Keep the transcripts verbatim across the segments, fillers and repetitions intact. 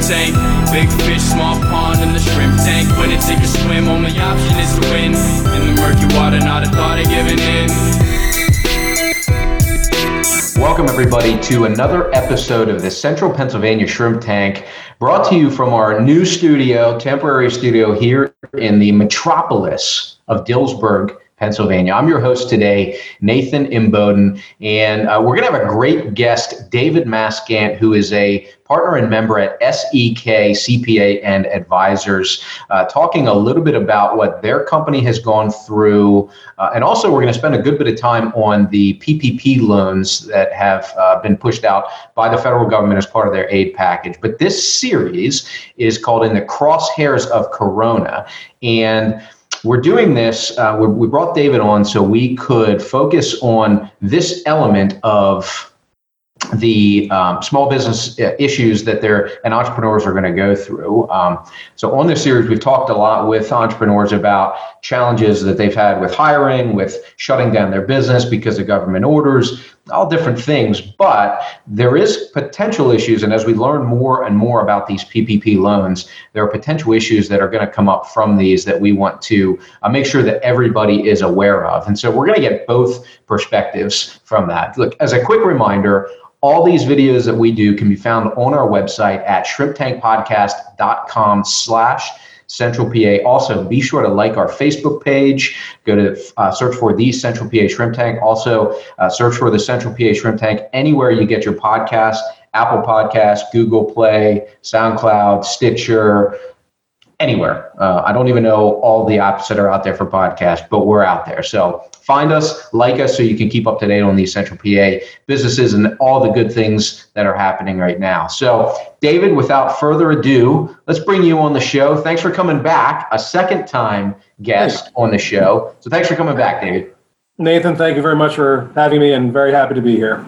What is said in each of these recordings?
tank. Big fish, small pond in the shrimp tank. When it's sink or swim, only option is to win. In the murky water, not a thought of giving in. Welcome everybody to another episode of the Central Pennsylvania Shrimp Tank, brought to you from our new studio, temporary studio here in the metropolis of Dillsburg, Pennsylvania. I'm your host today, Nathan Imboden, and uh, we're going to have a great guest, David Maskant, who is a partner and member at S E K C P A and Advisors, uh, talking a little bit about what their company has gone through. Uh, and also, we're going to spend a good bit of time on the P P P loans that have uh, been pushed out by the federal government as part of their aid package. But this series is called In the Crosshairs of Corona. And we're doing this, uh, we, we brought David on so we could focus on this element of the um, small business issues that they're and entrepreneurs are going to go through. Um, so on this series, we've talked a lot with entrepreneurs about challenges that they've had with hiring, with shutting down their business because of government orders, all different things. But there is potential issues. And as we learn more and more about these P P P loans, there are potential issues that are going to come up from these that we want to uh, make sure that everybody is aware of. And so we're going to get both perspectives from that. Look, as a quick reminder, all these videos that we do can be found on our website at shrimptankpodcast.com slash Central P A. Also, be sure to like our Facebook page. Go to uh, search for the Central P A Shrimp Tank. Also, uh, search for the Central P A Shrimp Tank anywhere you get your podcast, Apple Podcasts, Google Play, SoundCloud, Stitcher, anywhere. Uh, I don't even know all the apps that are out there for podcasts, but we're out there. So find us, like us, so you can keep up to date on these Central P A businesses and all the good things that are happening right now. So, David, without further ado, let's bring you on the show. Thanks for coming back, a second time guest on the show. So thanks for coming back, David. Nathan, thank you very much for having me, and very happy to be here.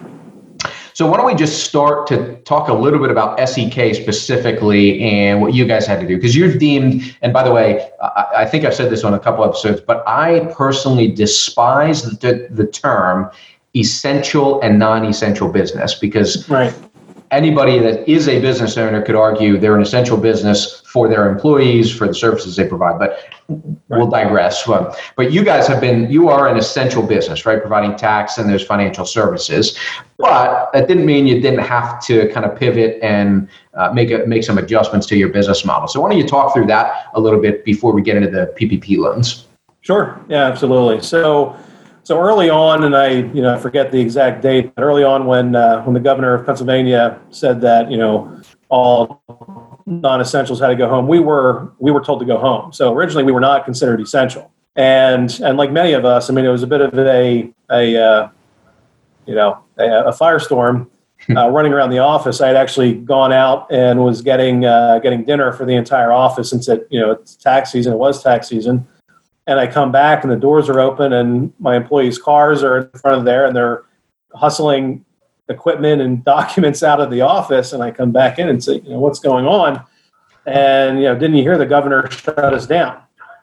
So why don't we just start to talk a little bit about S E K specifically and what you guys had to do? Because you're deemed, and by the way, I, I think I've said this on a couple episodes, but I personally despise the, the term essential and non-essential business, because right. Anybody that is a business owner could argue they're an essential business for their employees, for the services they provide, but right. We'll digress. But you guys have been, you are an essential business, right? Providing tax and there's financial services, but that didn't mean you didn't have to kind of pivot and uh, make a, make some adjustments to your business model. So why don't you talk through that a little bit before we get into the P P P loans? Sure. Yeah, absolutely. So So early on, and I, you know, I forget the exact date, but early on when uh, when the governor of Pennsylvania said that, you know, all non-essentials had to go home, we were we were told to go home. So originally we were not considered essential, and and like many of us, I mean, it was a bit of a a uh, you know a, a firestorm uh, running around the office. I had actually gone out and was getting uh, getting dinner for the entire office, since it you know it's tax season. It was tax season. And I come back and the doors are open and my employees' cars are in front of there and they're hustling equipment and documents out of the office. And I come back in and say, you know, what's going on? And, you know, didn't you hear the governor shut us down?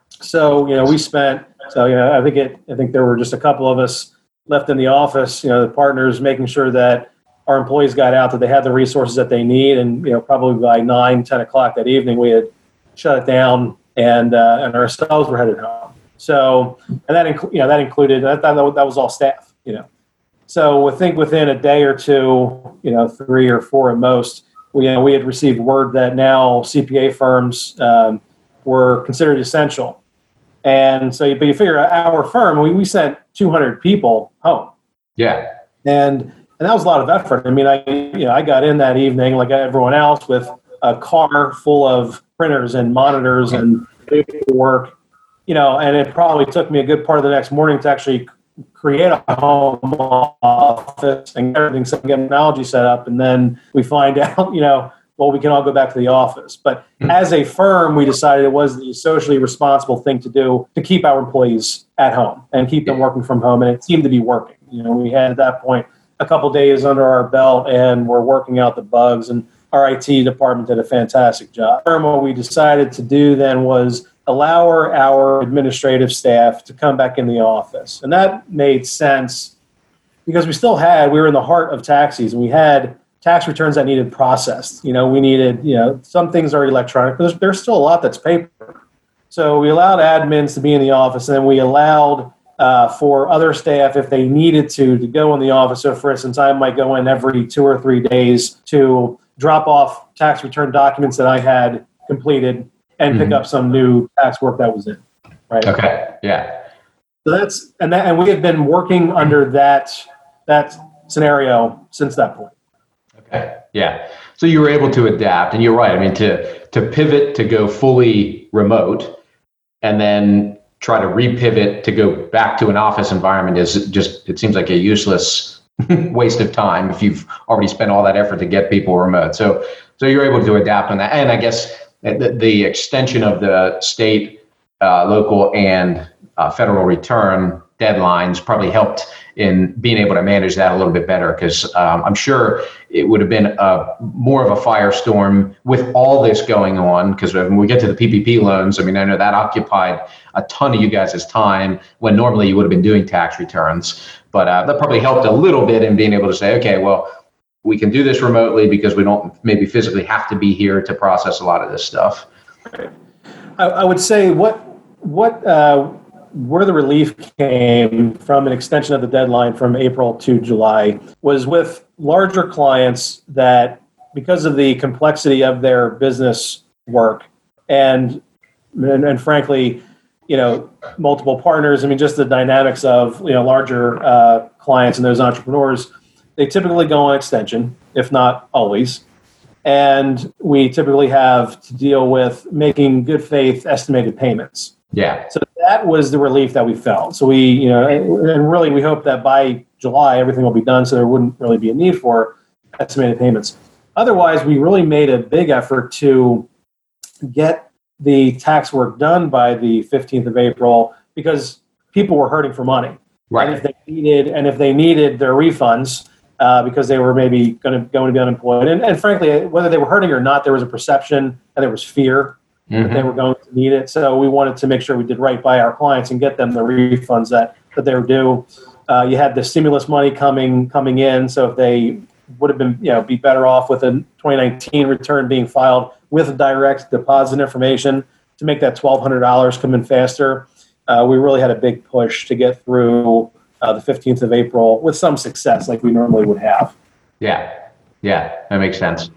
So, you know, we spent, so, you know, I think it, I think there were just a couple of us left in the office, you know, the partners making sure that our employees got out, that they had the resources that they need. And, you know, probably by nine, ten o'clock that evening, we had shut it down and, uh, and ourselves were headed home. So, and that, inc- you know, that included, that, that, that was all staff, you know. So I think within a day or two, you know, three or four at most, we, you know, we had received word that now C P A firms um, were considered essential. And so, but you figure our firm, we, we sent two hundred people home. Yeah. And, and that was a lot of effort. I mean, I, you know, I got in that evening like everyone else with a car full of printers and monitors and paperwork. You know, and it probably took me a good part of the next morning to actually create a home office and get everything, get technology set up. And then we find out, you know, well, we can all go back to the office. But mm-hmm. as a firm, we decided it was the socially responsible thing to do to keep our employees at home and keep them working from home. And it seemed to be working. You know, we had at that point a couple days under our belt and we're working out the bugs, and our I T department did a fantastic job. What we decided to do then was allow our, our administrative staff to come back in the office. And that made sense because we still had, we were in the heart of tax season. We had tax returns that needed processed. You know, we needed, you know, some things are electronic, but there's, there's still a lot that's paper. So we allowed admins to be in the office, and then we allowed uh, for other staff, if they needed to, to go in the office. So for instance, I might go in every two or three days to drop off tax return documents that I had completed and mm-hmm. pick up some new tax work that was in. Right. Okay. Yeah. So that's, and that, and we have been working under that, that scenario since that point. Okay. Yeah. So you were able to adapt, and you're right. I mean, to, to pivot to go fully remote and then try to repivot to go back to an office environment is just, it seems like a useless waste of time if you've already spent all that effort to get people remote. So, so you're able to adapt on that. And I guess the, the extension of the state, uh, local, and uh, federal return deadlines probably helped in being able to manage that a little bit better, because um, I'm sure it would have been a, more of a firestorm with all this going on, because when we get to the P P P loans, I mean, I know that occupied a ton of you guys' time when normally you would have been doing tax returns, but uh, that probably helped a little bit in being able to say, okay, well, we can do this remotely because we don't maybe physically have to be here to process a lot of this stuff. I, I would say what, what, uh, where the relief came from an extension of the deadline from April to July was with larger clients that, because of the complexity of their business work and, and, and frankly, you know, multiple partners, I mean, just the dynamics of, you know, larger uh, clients and those entrepreneurs, they typically go on extension, if not always. And we typically have to deal with making good faith estimated payments. Yeah. So that was the relief that we felt. So we, you know, and really we hope that by July, everything will be done, so there wouldn't really be a need for estimated payments. Otherwise, we really made a big effort to get the tax work done by the fifteenth of April, because people were hurting for money. Right. And if they needed, and if they needed their refunds, uh, because they were maybe going to going to be unemployed, and, and frankly, whether they were hurting or not, there was a perception and there was fear mm-hmm. that they were going to need it. So we wanted to make sure we did right by our clients and get them the refunds that, that they were due. Uh, you had the stimulus money coming coming in, so if they would have been, you know, be better off with a twenty nineteen return being filed with direct deposit information to make that twelve hundred dollars come in faster. Uh, we really had a big push to get through uh, the fifteenth of April with some success, like we normally would have. Yeah, yeah, that makes sense.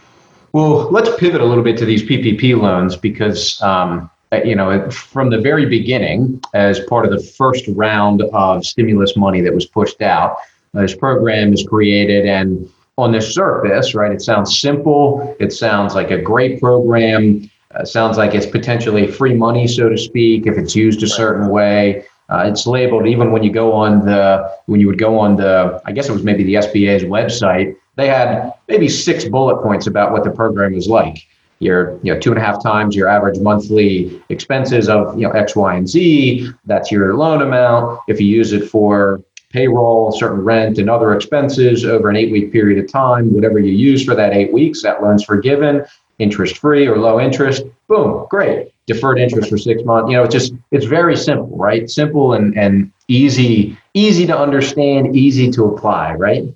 Well, let's pivot a little bit to these P P P loans, because, um, you know, from the very beginning, as part of the first round of stimulus money that was pushed out, this program is created, and on the surface, right, it sounds simple. It sounds like a great program. Uh, sounds like it's potentially free money, so to speak, if it's used a certain way. Uh, it's labeled, even when you go on the, when you would go on the, I guess it was maybe the S B A's website, they had maybe six bullet points about what the program is like. Your, you know, two and a half times your average monthly expenses of, you know, X, Y, and Z. That's your loan amount. If you use it for payroll, certain rent, and other expenses over an eight-week period of time, whatever you use for that eight weeks, that loan's forgiven, interest-free or low interest. Boom, great. Deferred interest for six months. You know, it's just, it's very simple, right? Simple and, and easy, easy to understand, easy to apply, right?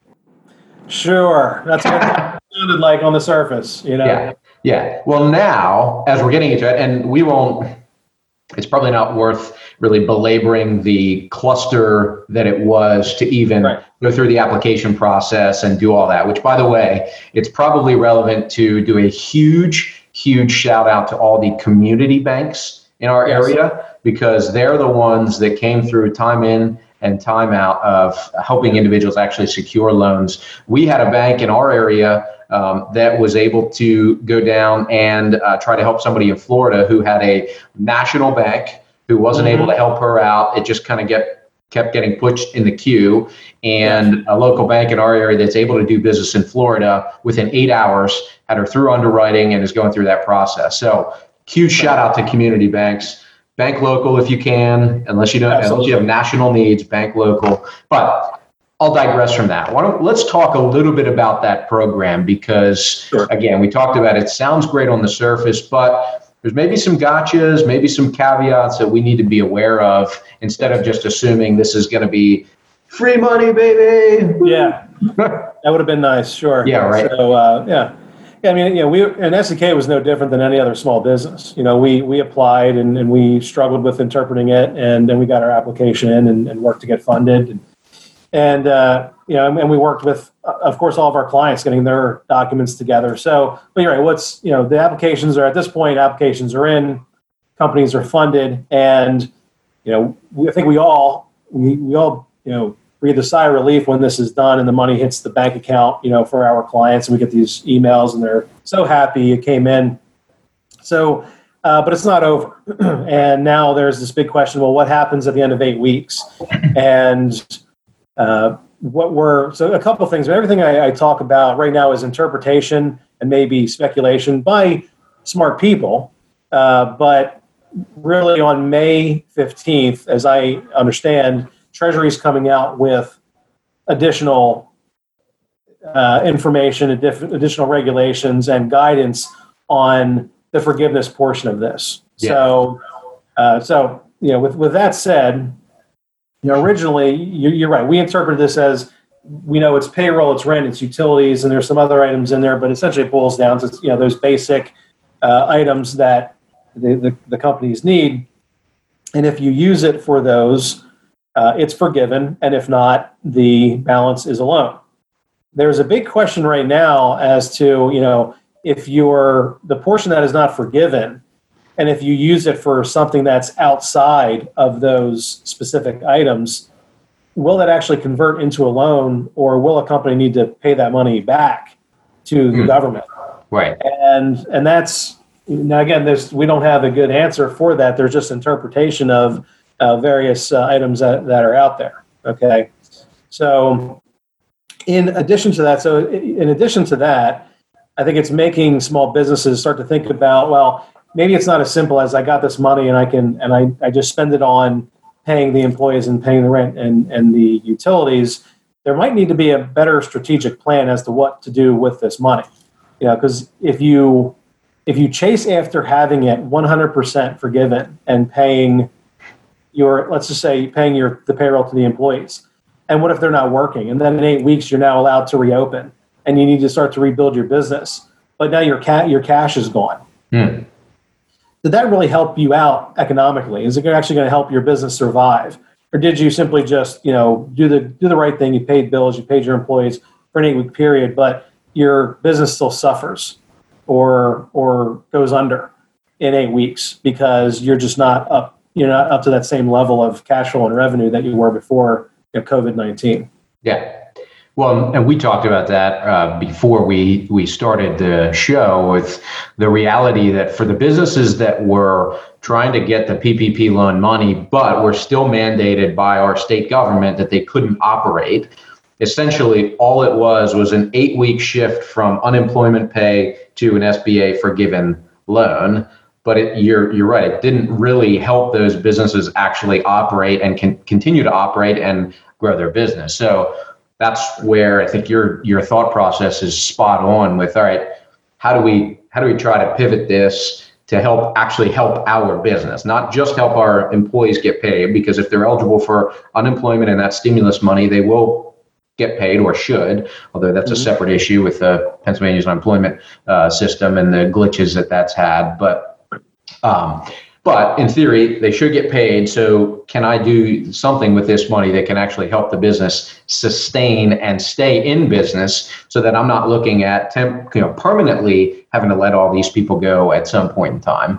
Sure. That's what it sounded like on the surface, you know? Yeah. Yeah. Well, now, as we're getting into it, and we won't, it's probably not worth really belaboring the cluster that it was to even right. go through the application process and do all that, which, by the way, it's probably relevant to do a huge, huge shout out to all the community banks in our yes. area, because they're the ones that came through time in and time out of helping individuals actually secure loans. We had a bank in our area um, that was able to go down and uh, try to help somebody in Florida who had a national bank who wasn't mm-hmm. able to help her out. It just kind of get kept getting pushed in the queue, and a local bank in our area that's able to do business in Florida within eight hours had her through underwriting and is going through that process. So huge shout out to community banks. Bank local if you can, unless you don't, Absolutely. unless you have national needs, bank local. But I'll digress from that. Why don't, let's talk a little bit about that program, because sure. again, we talked about it. Sounds great on the surface, but there's maybe some gotchas, maybe some caveats that we need to be aware of, instead of just assuming this is going to be Free money, baby. Yeah, that would have been nice. Sure. Yeah, right. So, uh, yeah. Yeah, I mean, you know, we and S D K was no different than any other small business. You know, we we applied and, and we struggled with interpreting it, and then we got our application in and, and worked to get funded. And, and uh, you know, and we worked with, of course, all of our clients getting their documents together. So, but you're right. What's you know, the applications are at this point. Applications are in, companies are funded, and you know, we, I think we all we we all you know. breathe a sigh of relief when this is done and the money hits the bank account, you know, for our clients, and we get these emails and they're so happy it came in. So, uh, but it's not over. And now there's this big question, well, what happens at the end of eight weeks? And uh, what we're, so a couple of things, everything I, I talk about right now is interpretation and maybe speculation by smart people. Uh, but really on May fifteenth, as I understand, Treasury's coming out with additional uh, information, additional regulations, and guidance on the forgiveness portion of this. Yeah. So, uh, so you know, with with that said, you know, originally you, you're right. We interpreted this as we know it's payroll, it's rent, it's utilities, and there's some other items in there, but essentially it boils down to you know those basic uh, items that the, the the companies need, and if you use it for those. Uh, it's forgiven, and if not, the balance is a loan. There's a big question right now as to, you know, if you're the portion that is not forgiven, and if you use it for something that's outside of those specific items, will that actually convert into a loan, or will a company need to pay that money back to the mm. government? Right. And and that's now again, there's we don't have a good answer for that. There's just interpretation of. Uh, various uh, items that, that are out there. Okay, so in addition to that, so in addition to that, I think it's making small businesses start to think about, well, maybe it's not as simple as I got this money and I can and I, I just spend it on paying the employees and paying the rent and, and the utilities. There might need to be a better strategic plan as to what to do with this money. You know, because if you if you chase after having it one hundred percent forgiven and paying your, let's just say, paying your the payroll to the employees. And what if they're not working? And then in eight weeks, you're now allowed to reopen, and you need to start to rebuild your business. But now your ca- your cash is gone. Mm. Did that really help you out economically? Is it actually going to help your business survive, or did you simply just, you know, do the do the right thing? You paid bills, you paid your employees for an eight week period, but your business still suffers, or or goes under in eight weeks because you're just not up. You're not up to that same level of cash flow and revenue that you were before you know, COVID nineteen. Yeah. Well, and we talked about that uh, before we, we started the show with the reality that for the businesses that were trying to get the P P P loan money, but were still mandated by our state government that they couldn't operate, essentially all it was was an eight-week shift from unemployment pay to an S B A forgiven loan. But it, you're you're right. It didn't really help those businesses actually operate and can continue to operate and grow their business. So that's where I think your your thought process is spot on. With all right, how do we how do we try to pivot this to help actually help our business, not just help our employees get paid, because if they're eligible for unemployment and that stimulus money, they will get paid or should. Although that's mm-hmm. a separate issue with the Pennsylvania's unemployment uh, system and the glitches that that's had, but. Um, but in theory, they should get paid. So can I do something with this money that can actually help the business sustain and stay in business so that I'm not looking at temp, you know, permanently having to let all these people go at some point in time?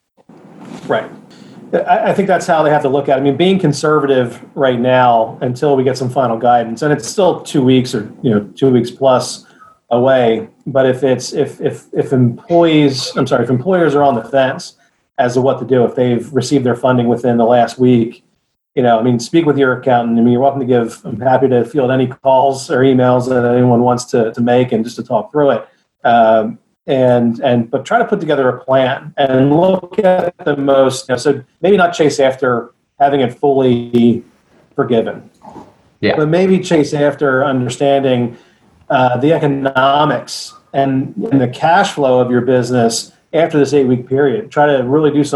Right. I, I think that's how they have to look at it. I mean, being conservative right now until we get some final guidance, and it's still two weeks or, you know, two weeks plus away. But if it's if if if employees, I'm sorry, if employers are on the fence as to what to do, if they've received their funding within the last week, you know, I mean, speak with your accountant. I mean, you're welcome to give. I'm happy to field any calls or emails that anyone wants to to make, and just to talk through it. Um, and and but try to put together a plan and look at the most. You know, so maybe not chase after having it fully forgiven, yeah, but maybe chase after understanding. Uh, the economics and, and the cash flow of your business after this eight-week period. Try to really do some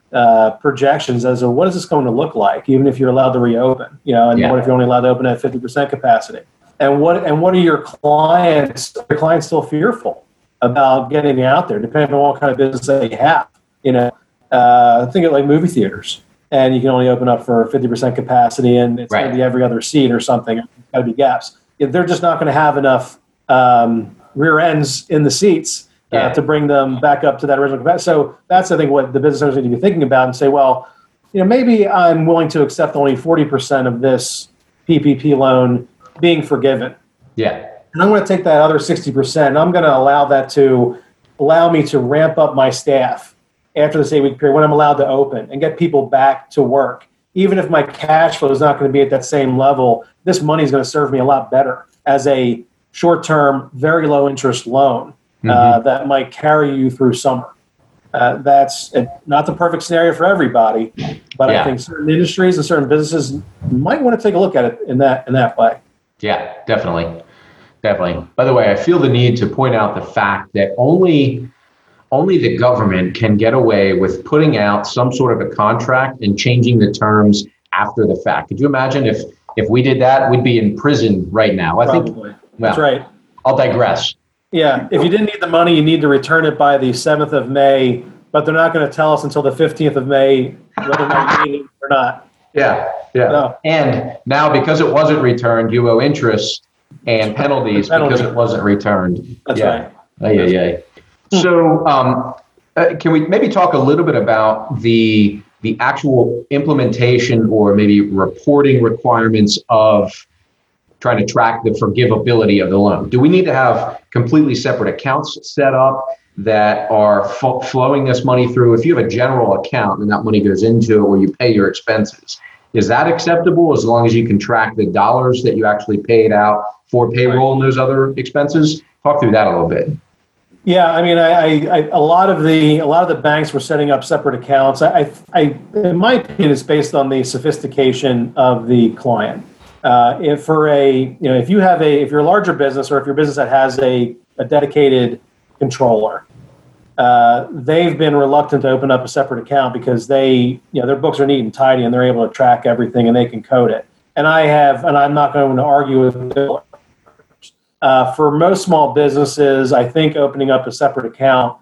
uh, projections as to what is this going to look like, even if you're allowed to reopen, you know, and Yeah. what if you're only allowed to open at fifty percent capacity? And what and what are your clients? Are your clients still fearful about getting out there, depending on what kind of business they have? You know, uh, think of like movie theaters, and you can only open up for fifty percent capacity, and it's Right. going to be every other seat or something. It's got to be gaps. If they're just not going to have enough um, rear ends in the seats uh, Yeah. to bring them back up to that original capacity. So that's, I think, what the business owners need to be thinking about and say, well, you know, maybe I'm willing to accept only forty percent of this P P P loan being forgiven. Yeah. And I'm going to take that other sixty percent and I'm going to allow that to allow me to ramp up my staff after this eight week period when I'm allowed to open and get people back to work. Even if my cash flow is not going to be at that same level, this money is going to serve me a lot better as a short term, very low interest loan uh, Mhm. that might carry you through summer. Uh, that's uh, not the perfect scenario for everybody, but Yeah. I think certain industries and certain businesses might want to take a look at it in that in that way. Yeah, definitely. Definitely. By the way, I feel the need to point out the fact that only only the government can get away with putting out some sort of a contract and changing the terms after the fact. Could you imagine if if we did that, we'd be in prison right now? I think Probably. well, That's right. I'll digress. Yeah. If you didn't need the money, you need to return it by the seventh of May, but they're not going to tell us until the fifteenth of May whether or not you need it or not. Yeah, yeah. No. And now because it wasn't returned, you owe interest and penalties Penalty. because it wasn't returned. That's yeah. right. Ay, ay, ay. So um, uh, can we maybe talk a little bit about the the actual implementation or maybe reporting requirements of trying to track the forgivability of the loan? Do we need to have completely separate accounts set up that are f- flowing this money through? If you have a general account and that money goes into it where you pay your expenses, is that acceptable as long as you can track the dollars that you actually paid out for payroll and those other expenses? Talk through that a little bit. Yeah, I mean, I, I, I, a lot of the a lot of the banks were setting up separate accounts. I, I, I in my opinion, it's based on the sophistication of the client. Uh, if for a, you know, if you have a, if you're a larger business or if your business that has a, a dedicated controller, uh, they've been reluctant to open up a separate account because they, you know, their books are neat and tidy and they're able to track everything and they can code it. And I have, and I'm not going to argue with them. Uh, for most small businesses, I think opening up a separate account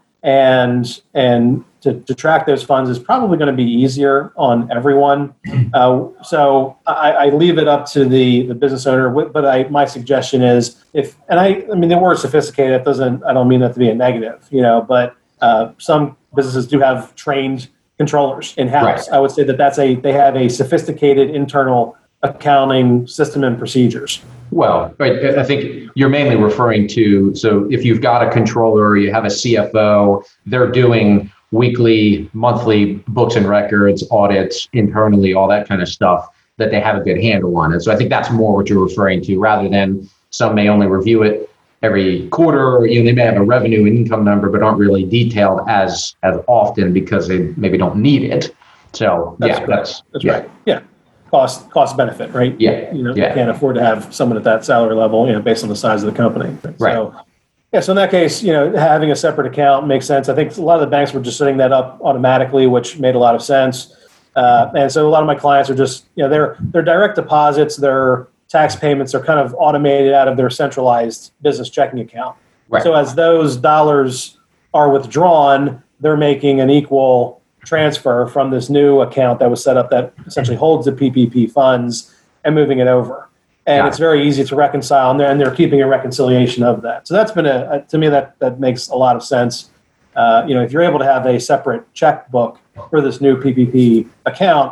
and and to, to track those funds is probably going to be easier on everyone. Uh, so I, I leave it up to the, the business owner. But I, my suggestion is if, and I, I mean, the word sophisticated, it doesn't, I don't mean that to be a negative, you know, but uh, some businesses do have trained controllers in-house. Right. I would say that that's a, they have a sophisticated internal accounting system and procedures. Well, right, I think you're mainly referring to, so if you've got a controller or you have a C F O, they're doing weekly, monthly books and records, audits internally, all that kind of stuff that they have a good handle on it. So I think that's more what you're referring to rather than some may only review it every quarter, or you know, they may have a revenue and income number, but aren't really detailed as as often because they maybe don't need it. So That's yeah, correct. that's, That's yeah. right. Yeah. Cost cost benefit, right? Yeah. You know, Yeah. you can't afford to have someone at that salary level, you know, based on the size of the company. Right. So, yeah. So in that case, you know, having a separate account makes sense. I think a lot of the banks were just setting that up automatically, which made a lot of sense. Uh, and so a lot of my clients are just, you know, their their direct deposits, their tax payments are kind of automated out of their centralized business checking account. Right. So as those dollars are withdrawn, they're making an equal transfer from this new account that was set up that essentially holds the P P P funds and moving it over. And Got it's it. very easy to reconcile, and they're, and they're keeping a reconciliation of that. So that's been a, a to me that that makes a lot of sense. Uh, you know, if you're able to have a separate checkbook for this new P P P account,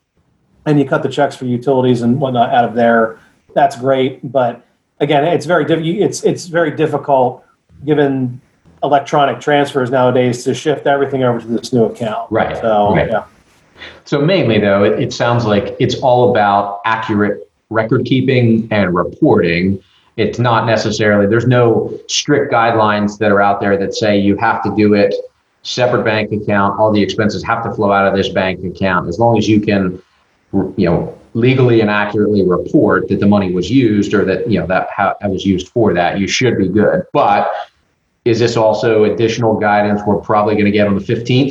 and you cut the checks for utilities and whatnot out of there, that's great. But again, it's very diff- it's it's very difficult given electronic transfers nowadays to shift everything over to this new account. Right, So right. yeah. So mainly, though, it, it sounds like it's all about accurate record keeping and reporting. It's not necessarily, there's no strict guidelines that are out there that say you have to do it separate bank account. All the expenses have to flow out of this bank account. As long as you can, you know, legally and accurately report that the money was used or that, you know, that how it was used for that, you should be good. But is this also additional guidance we're probably going to get on the fifteenth?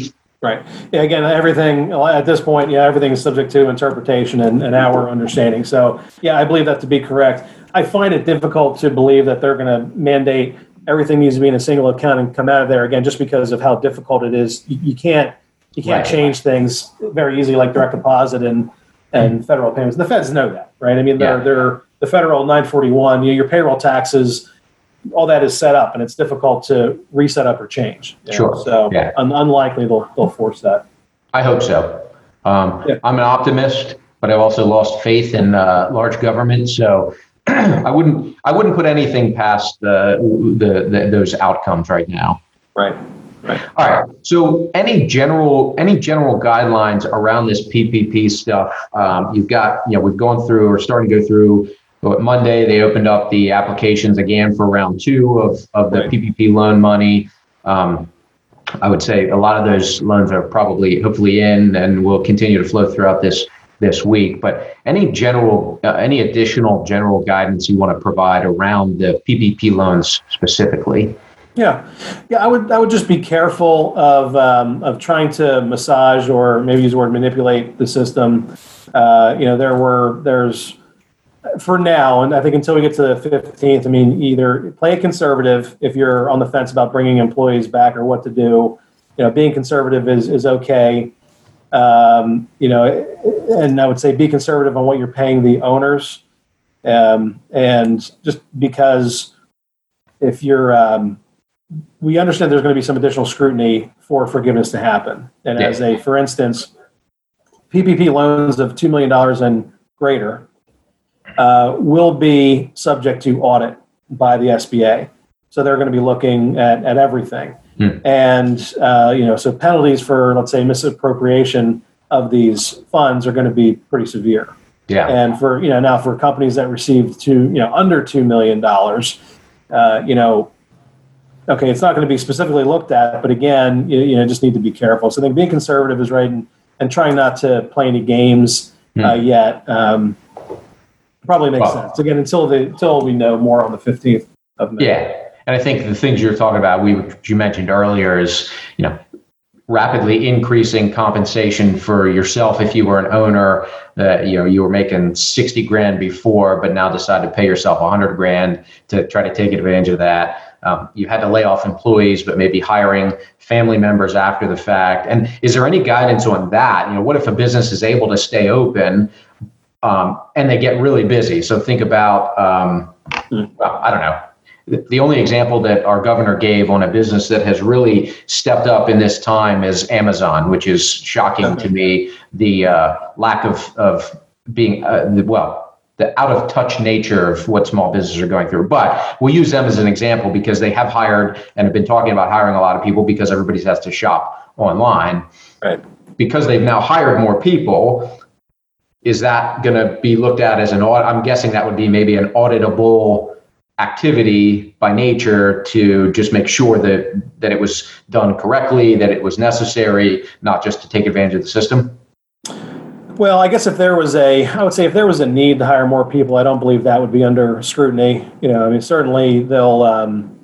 Right. Yeah, again, everything at this point, yeah, everything is subject to interpretation and, and our understanding. So, yeah, I believe that to be correct. I find it difficult to believe that they're going to mandate everything needs to be in a single account and come out of there, again, just because of how difficult it is. You, you can't you can't Right. change things very easily like direct deposit and, and federal payments. The feds know that, right? I mean, they're, Yeah. they're the federal nine forty-one, you know, your payroll taxes, all that is set up, and it's difficult to reset up or change. you know. Sure. So Yeah. un- unlikely they'll they'll force that. I hope so. Um, Yeah. I'm an optimist, but I've also lost faith in uh, large government. So I wouldn't I wouldn't put anything past the, the, the those outcomes right now. Right. Right. All right. So any general any general guidelines around this P P P stuff? Um, you've got you know we've gone through or starting to go through. But Monday they opened up the applications again for round two of of the Right. P P P loan money. Um, I would say a lot of those loans are probably hopefully in and will continue to flow throughout this this week. But any general, uh, any additional general guidance you want to provide around the P P P loans specifically? Yeah, yeah. I would I would just be careful of um, of trying to massage or maybe use the word manipulate the system. Uh, you know, there were there's for now, and I think until we get to the fifteenth. I mean, either play it conservative if you're on the fence about bringing employees back or what to do. You know, being conservative is is okay. Um, you know, and I would say be conservative on what you're paying the owners, um, and just because if you're um, we understand there's going to be some additional scrutiny for forgiveness to happen. And Yeah. as a, for instance, P P P loans of two million dollars and greater uh, will be subject to audit by the S B A. So they're going to be looking at, at everything. Hmm. And, uh, you know, so penalties for, let's say, misappropriation of these funds are going to be pretty severe. Yeah. And for, you know, now for companies that received two, you know, under two million dollars, uh, you know, okay, it's not going to be specifically looked at, but again, you, you know, just need to be careful. So I think being conservative is right, and, and trying not to play any games uh, Hmm. yet um, probably makes Well- sense. Again, until the until we know more on the fifteenth of May. Yeah. And I think the things you're talking about, we you mentioned earlier, is you know rapidly increasing compensation for yourself if you were an owner that you know you were making sixty grand before, but now decide to pay yourself one hundred grand to try to take advantage of that. Um, you had to lay off employees, but maybe hiring family members after the fact. And is there any guidance on that? You know, what if a business is able to stay open um, and they get really busy? So think about, um, well, I don't know. The only example that our governor gave on a business that has really stepped up in this time is Amazon, which is shocking to me. The uh, lack of of being uh, the, well, the out of touch nature of what small businesses are going through. But we'll use them as an example because they have hired and have been talking about hiring a lot of people because everybody has to shop online. Right. Because they've now hired more people, is that going to be looked at as an audit? I'm guessing that would be maybe an auditable activity by nature to just make sure that that it was done correctly, that it was necessary, not just to take advantage of the system. Well, I guess if there was a, I would say if there was a need to hire more people, I don't believe that would be under scrutiny. You know, I mean, certainly they'll, um,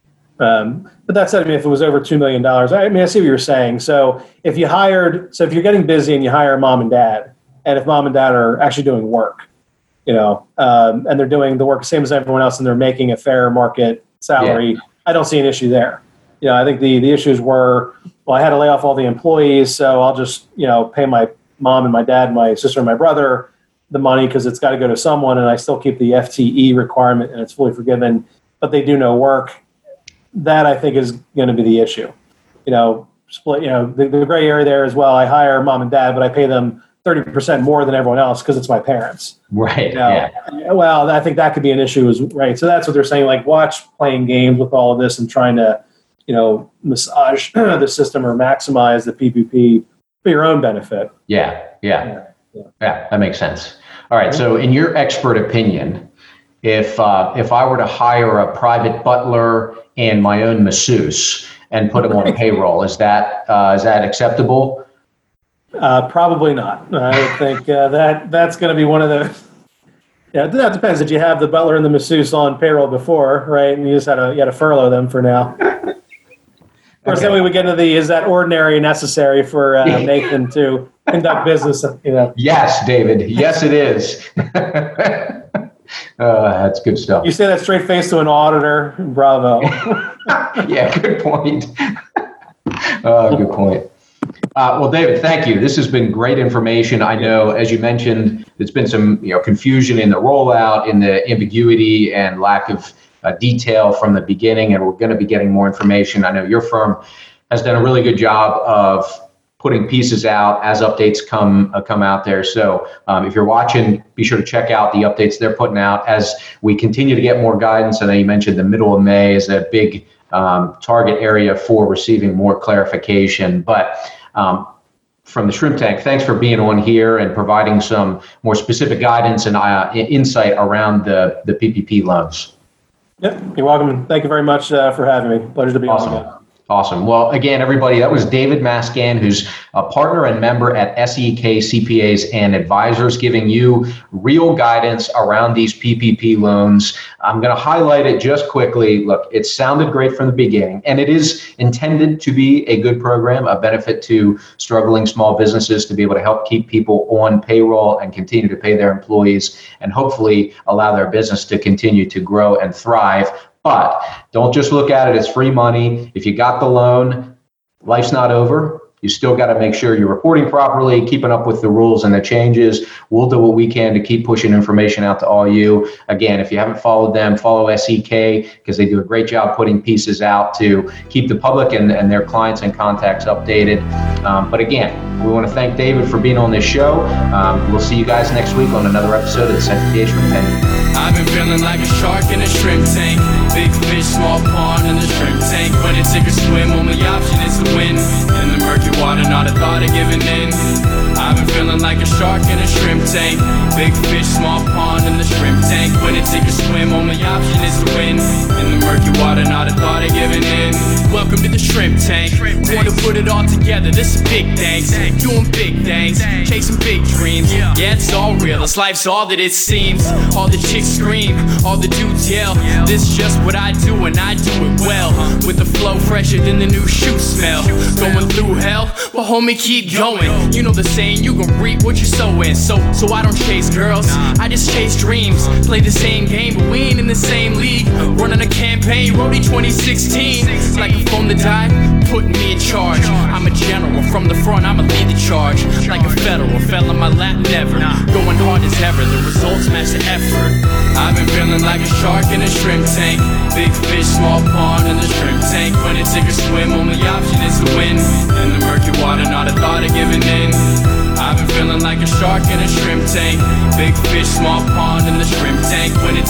um, but that said, I mean, if it was over two million dollars, I mean, I see what you're saying. So if you hired, so if you're getting busy and you hire mom and dad, and if mom and dad are actually doing work, you know, um, and they're doing the work same as everyone else and they're making a fair market salary, yeah. I don't see an issue there. You know, I think the, the issues were, well, I had to lay off all the employees, so I'll just, you know, pay my mom and my dad, my sister and my brother the money because it's got to go to someone, and I still keep the F T E requirement and it's fully forgiven, but they do no work. That I think is going to be the issue. You know, split, you know, the, the gray area there as well. I hire mom and dad, but I pay them thirty percent more than everyone else because it's my parents. Right. You know? Yeah. Well, I think that could be an issue as right. So that's what they're saying, like watch playing games with all of this and trying to, you know, massage the system or maximize the P P P for your own benefit. Yeah, yeah, Yeah, yeah. yeah, that makes sense. All right. So, in your expert opinion, if uh, if I were to hire a private butler and my own masseuse and put them on payroll, is that uh, is that acceptable? Uh, probably not. I would think uh, that that's going to be one of the. Yeah, that depends. Did you have the butler and the masseuse on payroll before, right? And you just had to you had to furlough them for now. Of course, Okay. then we would get into the, is that ordinary necessary for uh, Nathan to conduct business, you know? Yes, David. Yes, it is. uh, that's good stuff. You say that straight face to an auditor, bravo. Yeah, good point. uh, good point. Uh, well, David, thank you. This has been great information. I know, as you mentioned, there's been some you know confusion in the rollout, in the ambiguity and lack of uh, detail from the beginning, and we're going to be getting more information. I know your firm has done a really good job of putting pieces out as updates come uh, come out there. So um, if you're watching, be sure to check out the updates they're putting out as we continue to get more guidance. I know you mentioned the middle of May is a big um, target area for receiving more clarification. But um, from the Shrimp Tank, thanks for being on here and providing some more specific guidance and uh, insight around the, the P P P loans. Yep, you're welcome. Thank you very much uh, for having me. Pleasure to be Awesome. on again. Awesome. Well, again, everybody, that was David Mascan, who's a partner and member at S E K C P As and Advisors, giving you real guidance around these P P P loans. I'm going to highlight it just quickly. Look, it sounded great from the beginning, and it is intended to be a good program, a benefit to struggling small businesses to be able to help keep people on payroll and continue to pay their employees and hopefully allow their business to continue to grow and thrive. But don't just look at it as free money. If you got the loan, life's not over. You still got to make sure you're reporting properly, keeping up with the rules and the changes. We'll do what we can to keep pushing information out to all you. Again, if you haven't followed them, follow S E K because they do a great job putting pieces out to keep the public and, and their clients and contacts updated. Um, but again, we want to thank David for being on this show. Um, we'll see you guys next week on another episode of the Central P A Shrimp Tank. I've been feeling like a shark in a shrimp tank. Big fish, small pond in the shrimp tank. When it take a swim, only option is to win. In the murky water, not a thought of giving in. I've been feeling like a shark in a shrimp tank. Big fish, small pond in the shrimp tank. When it take a swim, only option is to win. In the murky water, not a thought of giving in. Welcome to the shrimp tank. Want to put it all together, this is big things. Doing big things, chasing big dreams. Yeah, it's all real, this life's all that it seems. All the chicks scream, all the dudes yell. This is just what I do and I do it well. With the flow fresher than the new shoe smell. Going through hell, well homie keep going. You know the saying, you gon' reap what you sow in. So, so I don't chase girls, I just chase dreams. Play the same game but we ain't in the same league. Running a campaign, Roadie twenty sixteen. Like a phone to die, putting me in charge. I'm a general, from the front I'ma lead the charge. Like a federal, fell on my lap never. Going hard as ever, the results match the effort. I've been feeling like a shark in a shrimp tank. Big fish, small pond in the shrimp tank. When it take a swim, only option is to win. In the murky water, not a thought of giving in. I've been feeling like a shark in a shrimp tank. Big fish, small pond in the shrimp tank. When it